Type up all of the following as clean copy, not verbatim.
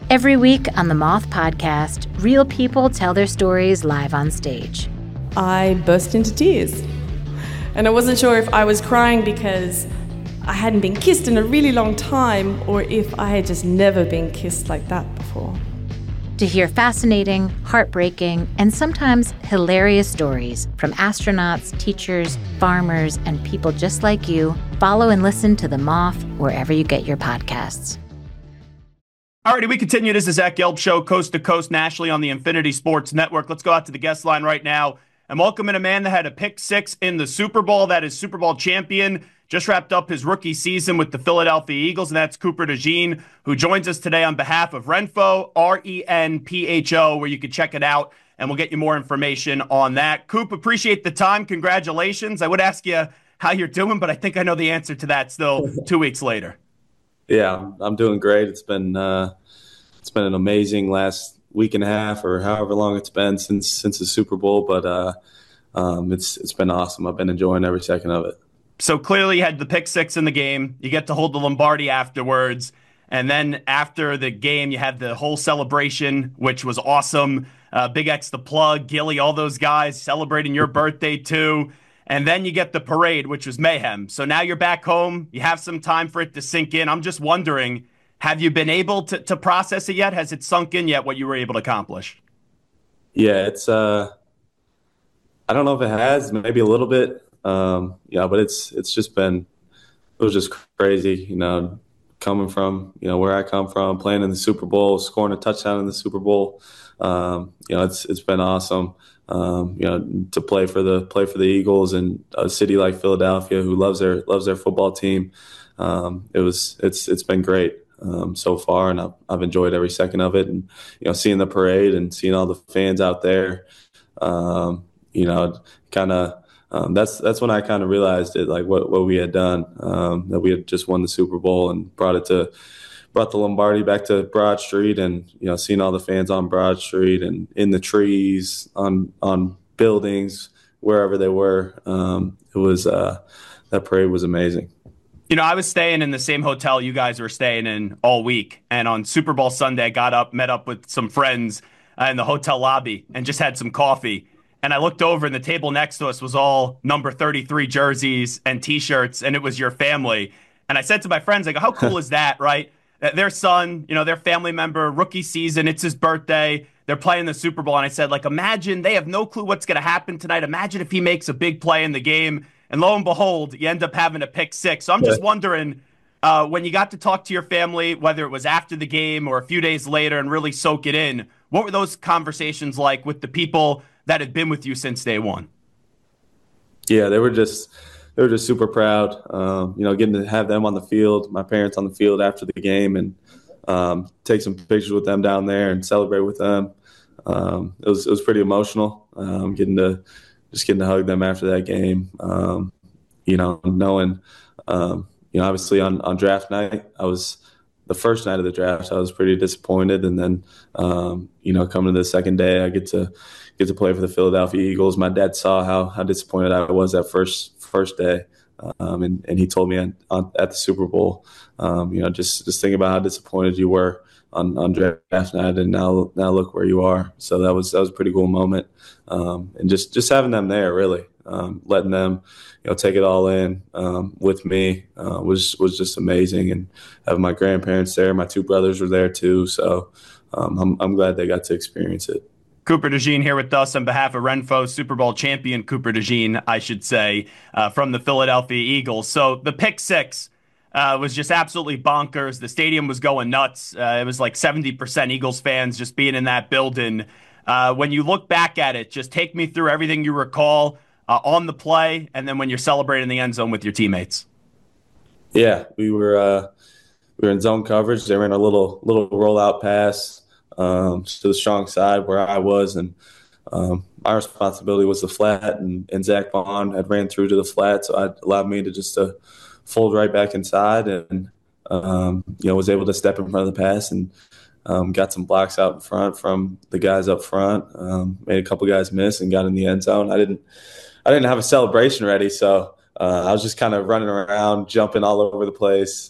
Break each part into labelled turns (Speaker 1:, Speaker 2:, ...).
Speaker 1: Every week on the Moth Podcast, real people tell their stories live on stage.
Speaker 2: I burst into tears. And I wasn't sure if I was crying because I hadn't been kissed in a really long time or if I had just never been kissed like that before.
Speaker 1: To hear fascinating, heartbreaking, and sometimes hilarious stories from astronauts, teachers, farmers, and people just like you, follow and listen to The Moth wherever you get your podcasts.
Speaker 3: Alrighty, we continue. This is Zach Gelb Show, coast to coast, nationally on the Infinity Sports Network. Let's go out to the guest line right now and welcome in a man that had a pick six in the Super Bowl. That is Super Bowl champion. Just wrapped up his rookie season with the Philadelphia Eagles, and that's Cooper DeJean, who joins us today on behalf of Renpho, RENPHO, where you can check it out, and we'll get you more information on that. Coop, appreciate the time. Congratulations. I would ask you how you're doing, but I think I know the answer to that still 2 weeks later. Yeah, I'm doing great. It's been an amazing last week and a half, or however long it's been since the Super Bowl. But it's been awesome. I've been enjoying every second of it. So clearly, you had the pick six in the game. You get to hold the Lombardi afterwards, and then after the game, you had the whole celebration, which was awesome. Big X the Plug, Gilly, all those guys celebrating your birthday too. And then you get the parade, which was mayhem. So now you're back home. You have some time for it to sink in. I'm just wondering, have you been able to process it yet? Has it sunk in yet what you were able to accomplish? Yeah, it's I don't know if it has, maybe a little bit. But it's just been, it was just crazy, coming from, where I come from, playing in the Super Bowl, scoring a touchdown in the Super Bowl. It's been awesome. To play for the Eagles and a city like Philadelphia who loves their football team. It's been great so far, and I've enjoyed every second of it. And seeing the parade and seeing all the fans out there, that's when I kind of realized it, like what we had done, that we had just won the Super Bowl and brought the Lombardi back to Broad Street, and seeing all the fans on Broad Street and in the trees, on buildings, wherever they were. It was that parade was amazing. I was staying in the same hotel you guys were staying in all week, and on Super Bowl Sunday, I got up, met up with some friends in the hotel lobby, and just had some coffee. And I looked over, and the table next to us was all number 33 jerseys and T-shirts, and it was your family. And I said to my friends, I go, how cool is that, right? Their son, their family member, rookie season, it's his birthday, they're playing the Super Bowl. And I said, imagine, they have no clue what's going to happen tonight. Imagine if he makes a big play in the game. And lo and behold, you end up having a pick six. So I'm just wondering, when you got to talk to your family, whether it was after the game or a few days later, and really soak it in, what were those conversations like with the people that had been with you since day one? Yeah, they were just super proud, getting to have them on the field, my parents on the field after the game, and take some pictures with them down there and celebrate with them. It was pretty emotional, getting to hug them after that game. Knowing, obviously on draft night, the first night of the draft, I was pretty disappointed, and then coming to the second day, I get to play for the Philadelphia Eagles. My dad saw how disappointed I was that first day, and he told me at the Super Bowl, just think about how disappointed you were on draft night, and now look where you are. So that was a pretty cool moment, and just having them there, really letting them take it all in with me was just amazing, and having my grandparents there, my two brothers were there too. So I'm glad they got to experience it. Cooper DeJean here with us on behalf of Renpho, Super Bowl champion Cooper DeJean, I should say, from the Philadelphia Eagles. So the pick six was just absolutely bonkers. The stadium was going nuts. It was like 70% Eagles fans just being in that building. When you look back at it, just take me through everything you recall on the play, and then when you're celebrating the end zone with your teammates. Yeah, we were in zone coverage. They ran a little rollout pass to the strong side where I was, and my responsibility was the flat, and Zach Bond had ran through to the flat, so it allowed me to fold right back inside, and was able to step in front of the pass and got some blocks out in front from the guys up front. Made a couple guys miss and got in the end zone. I didn't have a celebration ready, so
Speaker 4: I was just kind of running around, jumping all over the place.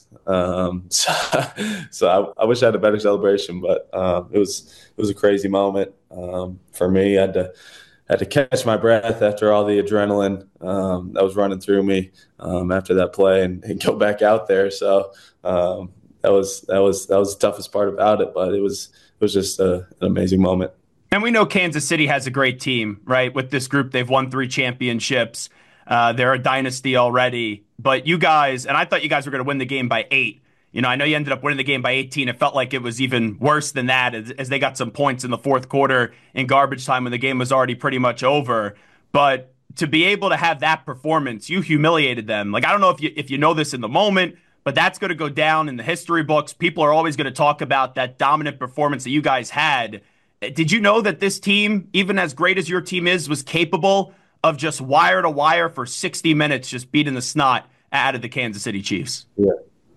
Speaker 4: So I wish I had a better celebration, but it was a crazy moment for me. I had to catch my breath after all the adrenaline that was running through me after that play, and go back out there. So that was the toughest part about it, but it was just an amazing moment.
Speaker 3: And we know Kansas City has a great team, right? With this group, they've won 3 championships. They're a dynasty already. But you guys, and I thought you guys were going to win the game by 8. I know you ended up winning the game by 18. It felt like it was even worse than that as they got some points in the fourth quarter in garbage time when the game was already pretty much over. But to be able to have that performance, you humiliated them. Like, I don't know if you know this in the moment, but that's going to go down in the history books. People are always going to talk about that dominant performance that you guys had. Did you know that this team, even as great as your team is, was capable of just wire to wire for 60 minutes, just beating the snot out of the Kansas City Chiefs?
Speaker 4: Yeah,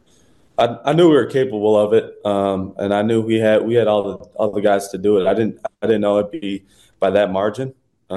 Speaker 4: I knew we were capable of it, and I knew we had all the guys to do it. I didn't know it'd be by that margin.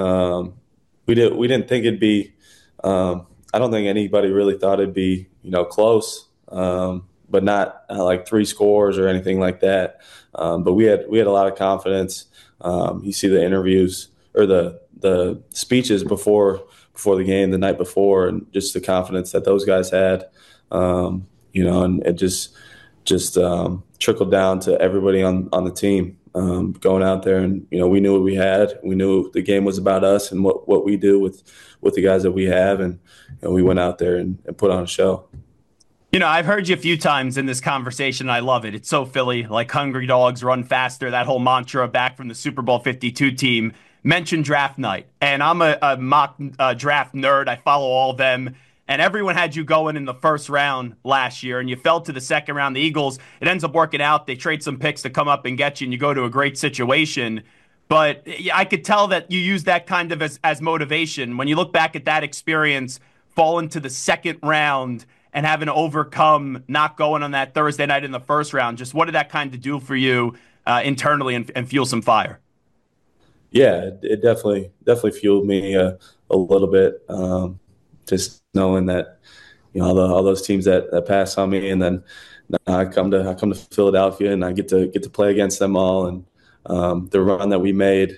Speaker 4: We didn't think it'd be. I don't think anybody really thought it'd be close, but not like 3 scores or anything like that. But we had a lot of confidence. You see the interviews or the speeches before the game the night before, and just the confidence that those guys had, and it just trickled down to everybody on the team, going out there, and we knew what we had. We knew the game was about us and what we do with the guys that we have, and we went out there and put on a show.
Speaker 3: I've heard you a few times in this conversation, and I love it. It's so Philly, like hungry dogs run faster, that whole mantra back from the Super Bowl 52 team. Mention draft night, and I'm a mock draft nerd. I follow all of them, and everyone had you going in the first round last year, and you fell to the second round. The Eagles, it ends up working out. They trade some picks to come up and get you, and you go to a great situation. But I could tell that you use that kind of as motivation. When you look back at that experience, falling to the second round and having to overcome not going on that Thursday night in the first round, just what did that kind of do for you internally and fuel some fire?
Speaker 4: Yeah, it definitely fueled me a little bit. Just knowing that all those teams that pass on me, and then I come to Philadelphia and I get to play against them all, and the run that we made,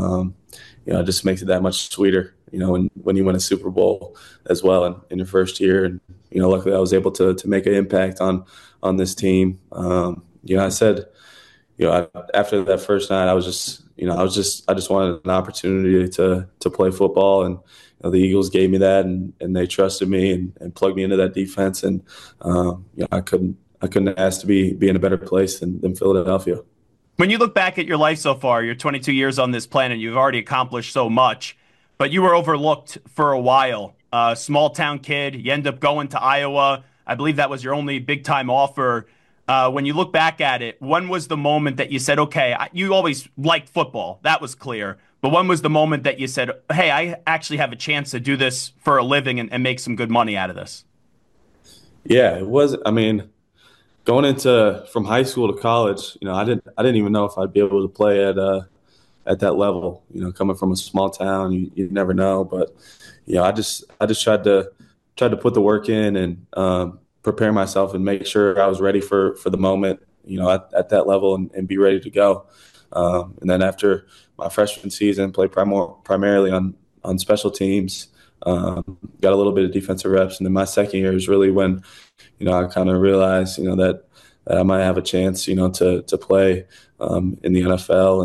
Speaker 4: just makes it that much sweeter. When you win a Super Bowl as well in your first year, and luckily I was able to make an impact on this team. I said, after that first night, I just wanted an opportunity to play football, and the Eagles gave me that, and they trusted me and plugged me into that defense, and I couldn't ask to be in a better place than Philadelphia.
Speaker 3: When you look back at your life so far, you're 22 years on this planet, you've already accomplished so much, but you were overlooked for a while. Small town kid, you end up going to Iowa. I believe that was your only big time offer. When you look back at it, when was the moment that you said, okay, you always liked football, that was clear, but when was the moment that you said, hey, I actually have a chance to do this for a living and make some good money out of this?
Speaker 4: Yeah, it was. I mean, going from high school to college, I didn't even know if I'd be able to play at that level. Coming from a small town, you never know. But I just tried to put the work in and prepare myself and make sure I was ready for the moment, at that level, and be ready to go. And then after my freshman season, played primarily on special teams. Got a little bit of defensive reps, and then my second year is really when, I kind of realized, that I might have a chance, to play in the NFL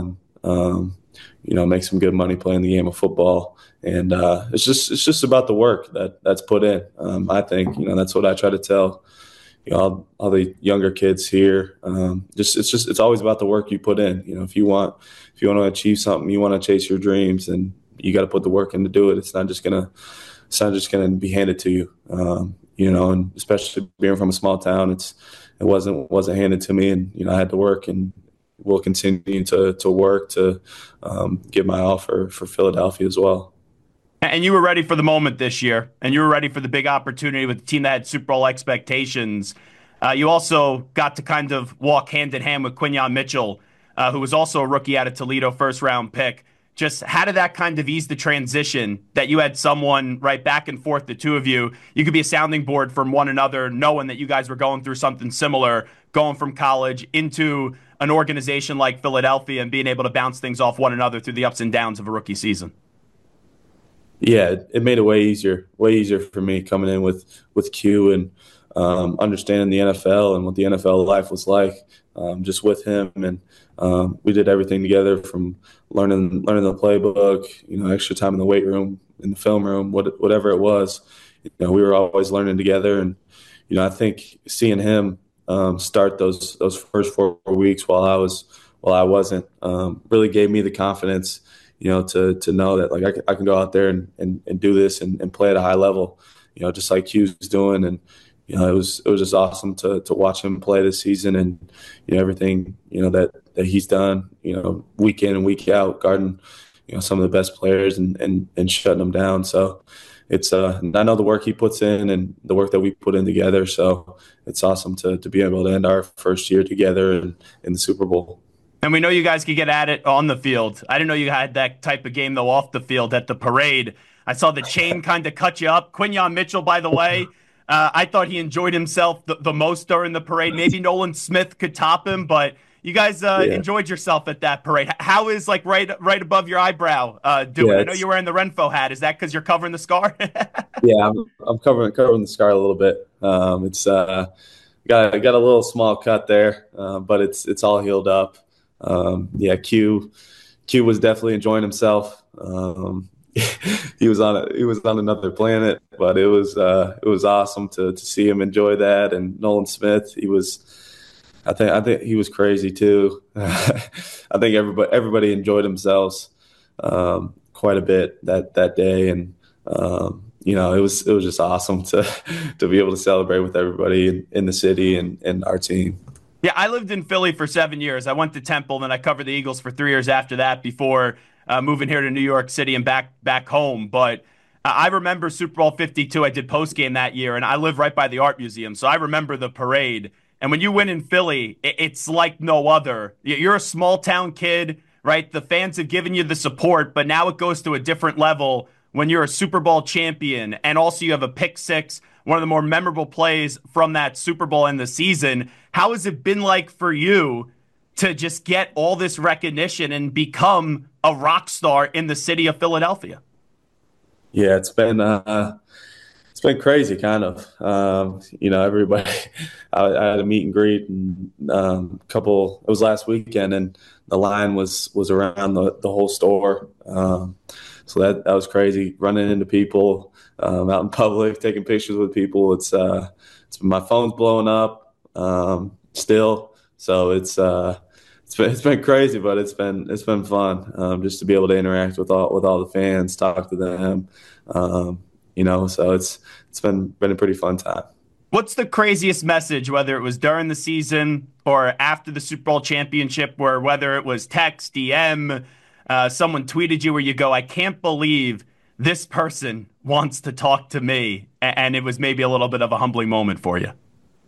Speaker 4: and make some good money playing the game of football. And it's just about the work that's put in. I think that's what I try to tell all the younger kids here. It's always about the work you put in. If you want to achieve something, you want to chase your dreams, and you got to put the work in to do it. It's not just gonna be handed to you. And especially being from a small town, it wasn't handed to me, and I had to work, and will continue to work to get my offer for Philadelphia as well.
Speaker 3: And you were ready for the moment this year, and you were ready for the big opportunity with the team that had Super Bowl expectations. You also got to kind of walk hand in hand with Quinyon Mitchell, who was also a rookie out of Toledo, first-round pick. just how did that kind of ease the transition that you had someone right back and forth, the two of you could be a sounding board from one another, knowing that you guys were going through something similar, going from college into an organization like Philadelphia and being able to bounce things off one another through the ups and downs of a rookie season?
Speaker 4: Yeah, it made it way easier for me coming in with Q and understanding the NFL and what the NFL life was like, just with him. And we did everything together, from learning the playbook, extra time in the weight room, in the film room, whatever it was. We were always learning together. And I think seeing him start those first 4 weeks while I wasn't really gave me the confidence, to know that, like, I can go out there and do this and play at a high level, just like Q's doing. And it was just awesome to watch him play this season, and everything that he's done, week in and week out, guarding some of the best players and shutting them down. So it's I know the work he puts in and the work that we put in together. So it's awesome to be able to end our first year together in the Super Bowl.
Speaker 3: And we know you guys could get at it on the field. I didn't know you had that type of game, though, off the field at the parade. I saw the chain kind of cut you up. Quinyon Mitchell, by the way, I thought he enjoyed himself the most during the parade. Maybe Nolan Smith could top him, but you guys enjoyed yourself at that parade. How is, like, right above your eyebrow doing? Yeah, I know you're wearing the Renfro hat. Is that because you're covering the scar?
Speaker 4: Yeah, I'm covering the scar a little bit. It's got a little small cut there, but it's all healed up. Q was definitely enjoying himself. He was on another planet, but it was awesome to see him enjoy that. And Nolan Smith, I think he was crazy too. I think everybody enjoyed themselves quite a bit that day, and it was just awesome to be able to celebrate with everybody in the city and our team.
Speaker 3: Yeah, I lived in Philly for 7 years. I went to Temple, and I covered the Eagles for 3 years after that before moving here to New York City and back home. But I remember Super Bowl 52. I did postgame that year, and I live right by the Art Museum, so I remember the parade. And when you win in Philly, it's like no other. You're a small-town kid, right? The fans have given you the support, but now it goes to a different level when you're a Super Bowl champion, and also you have a pick six, one of the more memorable plays from that Super Bowl in the season. How has it been like for you to just get all this recognition and become a rock star in the city of Philadelphia?
Speaker 4: Yeah, it's been crazy, kind of. Everybody. I had a meet and greet, and it was last weekend, and the line was around the whole store. So that was crazy, running into people out in public, taking pictures with people. It's my phone's blowing up still, so it's been crazy, but it's been fun just to be able to interact with all the fans, talk to them. So it's been a pretty fun time.
Speaker 3: What's the craziest message, whether it was during the season or after the Super Bowl championship, where whether it was text, DM, someone tweeted you where you go, I can't believe this person wants to talk to me, and it was maybe a little bit of a humbling moment for you?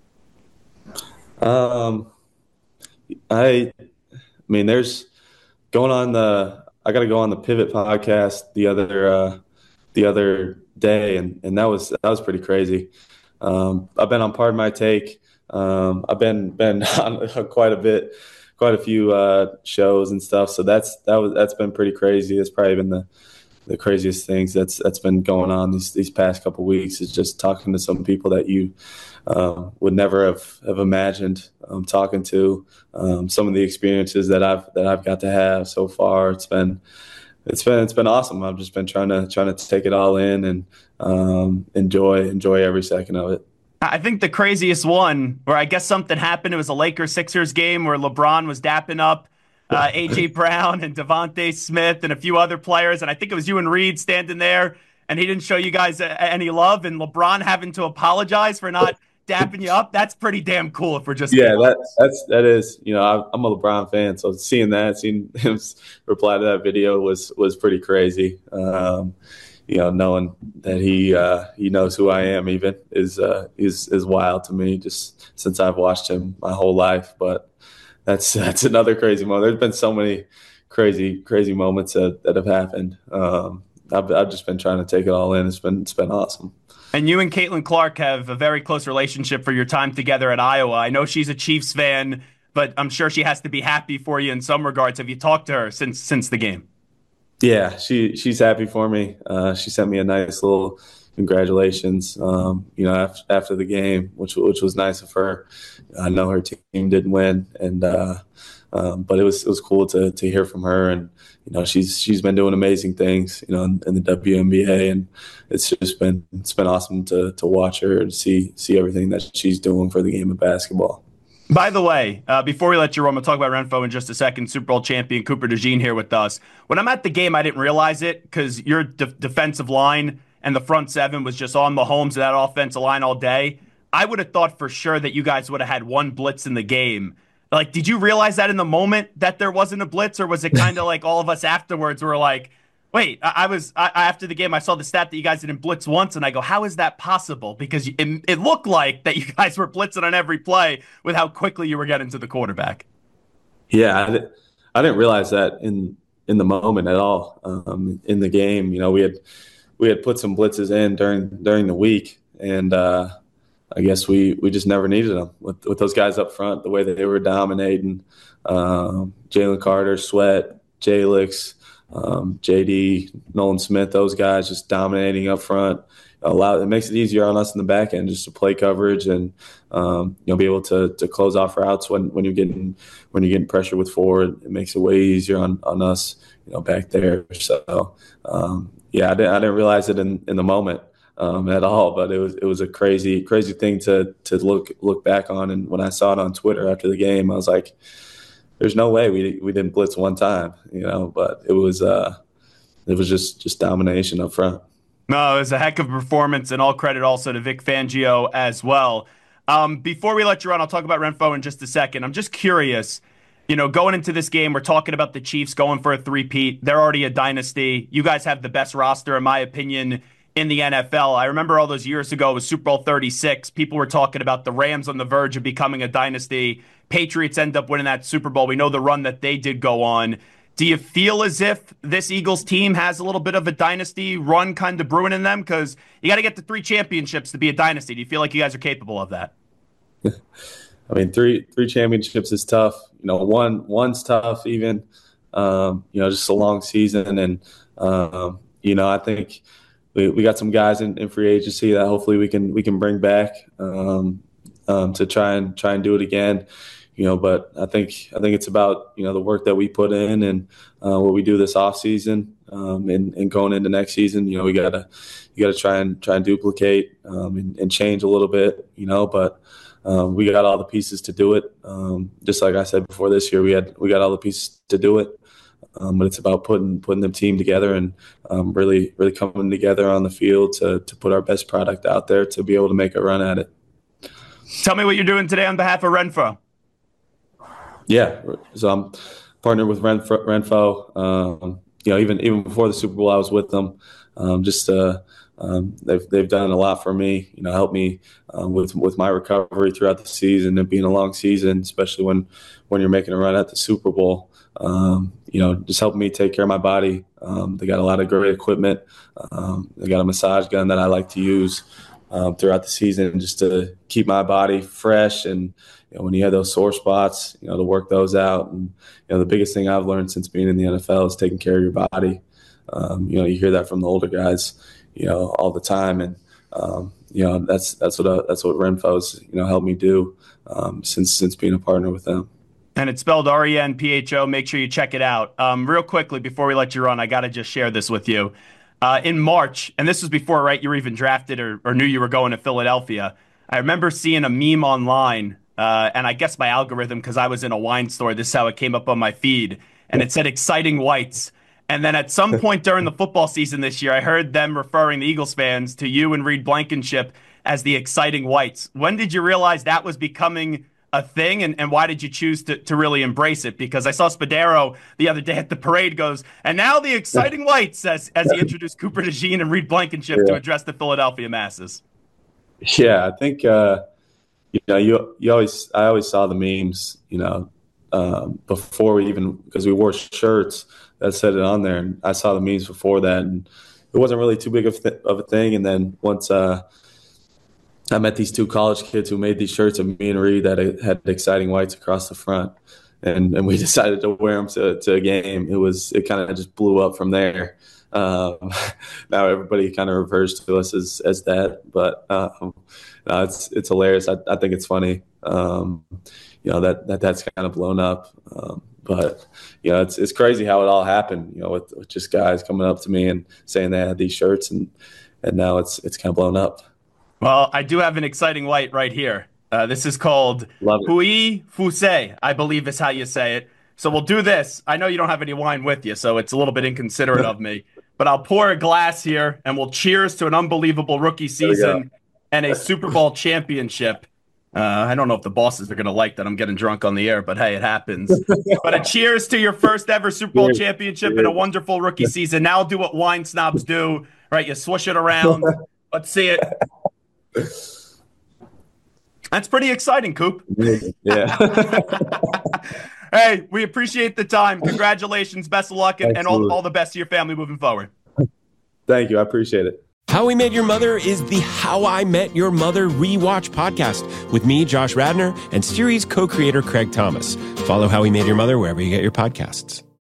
Speaker 4: There's going on I got to go on the Pivot podcast the other day, and that was pretty crazy. I've been on Pardon My Take. I've been on quite a few shows and stuff. So that's been pretty crazy. It's probably been the craziest things that's been going on these past couple of weeks, is just talking to some people that you would never have imagined talking to. Some of the experiences that I've got to have so far, it's been awesome. I've just been trying to take it all in and enjoy every second of it.
Speaker 3: I think the craziest one, where I guess something happened, it was a Lakers-Sixers game where LeBron was dapping up A.J. Brown and Devontae Smith and a few other players, and I think it was you and Reed standing there, and he didn't show you guys any love, and LeBron having to apologize for not dapping you up. That's pretty damn cool if we're just
Speaker 4: that is. I'm a LeBron fan, so seeing him reply to that video was pretty crazy. Knowing that he knows who I am even is wild to me, just since I've watched him my whole life. But that's another crazy moment. There's been so many crazy moments that have happened. I've just been trying to take it all in. It's been awesome.
Speaker 3: And you and Caitlin Clark have a very close relationship for your time together at Iowa. I know she's a Chiefs fan, but I'm sure she has to be happy for you in some regards. Have you talked to her since the game?
Speaker 4: Yeah, she's happy for me. She sent me a nice little congratulations, after the game, which was nice of her. I know her team didn't win, and but it was cool to hear from her. And she's been doing amazing things, in the WNBA, and it's been awesome to watch her and see everything that she's doing for the game of basketball.
Speaker 3: By the way, before we let you run, we'll talk about Renfro in just a second. Super Bowl champion Cooper DeJean here with us. When I'm at the game, I didn't realize it because your defensive line and the front seven was just on Mahomes and that offensive line all day. I would have thought for sure that you guys would have had one blitz in the game. Like, did you realize that in the moment that there wasn't a blitz, or was it kind of like all of us afterwards were like, wait, after the game, I saw the stat that you guys didn't blitz once, and I go, how is that possible? Because it looked like that you guys were blitzing on every play with how quickly you were getting to the quarterback.
Speaker 4: Yeah, I didn't realize that in the moment at all. In the game, we had put some blitzes in during the week, and I guess we just never needed them with those guys up front, the way that they were dominating. Jalen Carter, Sweat, Jalix, JD, Nolan Smith, those guys just dominating up front. It makes it easier on us in the back end just to play coverage and be able to close off routes when you're getting pressure with forward. It makes it way easier on us, back there. So I didn't realize it in the moment at all, but it was a crazy thing to look back on. And when I saw it on Twitter after the game, I was like, there's no way we didn't blitz one time, but it was just domination up front.
Speaker 3: No, it was a heck of a performance, and all credit also to Vic Fangio as well. Before we let you run, I'll talk about Renfro in just a second. I'm just curious, going into this game, we're talking about the Chiefs going for a three-peat. They're already a dynasty. You guys have the best roster, in my opinion, in the NFL. I remember all those years ago, it was Super Bowl 36. People were talking about the Rams on the verge of becoming a dynasty. Patriots end up winning that Super Bowl. We know the run that they did go on. Do you feel as if this Eagles team has a little bit of a dynasty run kind of brewing in them? Because you got to get to 3 championships to be a dynasty. Do you feel like you guys are capable of that?
Speaker 4: I mean, three championships is tough. One's tough even. Just a long season, and I think we got some guys in free agency that hopefully we can bring back to try and do it again. But I think it's about the work that we put in and what we do this off season and going into next season. You gotta try and duplicate and change a little bit. But we got all the pieces to do it. Just like I said before, this year we got all the pieces to do it. But it's about putting the team together and really coming together on the field to put our best product out there to be able to make a run at it.
Speaker 3: Tell me what you're doing today on behalf of Renfro.
Speaker 4: Yeah, so I'm partnered with Renfro. Even before the Super Bowl, I was with them. They've done a lot for me. Helped me with my recovery throughout the season and being a long season, especially when you're making a run at the Super Bowl. Just helping me take care of my body. They got a lot of great equipment. They got a massage gun that I like to use throughout the season just to keep my body fresh. And when you have those sore spots, to work those out. And the biggest thing I've learned since being in the NFL is taking care of your body. You hear that from the older guys, all the time, and that's what Renfo's helped me do since being a partner with them.
Speaker 3: And it's spelled RENPHO. Make sure you check it out. Real quickly, before we let you run, I got to just share this with you. In March, and this was before, right, you were even drafted or knew you were going to Philadelphia, I remember seeing a meme online, and I guess my algorithm, because I was in a wine store, this is how it came up on my feed, and it said exciting whites. And then at some point during the football season this year, I heard them referring, the Eagles fans, to you and Reed Blankenship as the exciting whites. When did you realize that was becoming a thing, and why did you choose to really embrace it? Because I saw Spadaro the other day at the parade goes, and now the exciting whites, as he introduced Cooper DeJean and Reed Blankenship to address the Philadelphia masses.
Speaker 4: Yeah, I think I always saw the memes, before because we wore shirts that said it on there, and I saw the memes before that, and it wasn't really too big of a thing. And then once I met these two college kids who made these shirts of me and Reed that had exciting whites across the front, and we decided to wear them to a game. It kind of just blew up from there. Now everybody kind of refers to us as that, but it's hilarious. I think it's funny, that's kind of blown up. But it's crazy how it all happened. With just guys coming up to me and saying they had these shirts, and now it's kind of blown up.
Speaker 3: Well, I do have an exciting white right here. This is called Hui Fusei, I believe is how you say it. So we'll do this. I know you don't have any wine with you, so it's a little bit inconsiderate of me. But I'll pour a glass here, and we'll cheers to an unbelievable rookie season and a Super Bowl championship. I don't know if the bosses are going to like that I'm getting drunk on the air, but hey, it happens. But a cheers to your first ever Super Bowl championship and a wonderful rookie season. Now I'll do what wine snobs do, right? You swish it around. Let's see it. That's pretty exciting, Coop.
Speaker 4: Yeah.
Speaker 3: Hey, we appreciate the time. Congratulations. Best of luck and all the best to your family moving forward.
Speaker 4: Thank you. I appreciate it.
Speaker 5: How We Met Your Mother is the How I Met Your Mother rewatch podcast with me, Josh Radnor, and series co-creator Craig Thomas. Follow How We Met Your Mother wherever you get your podcasts.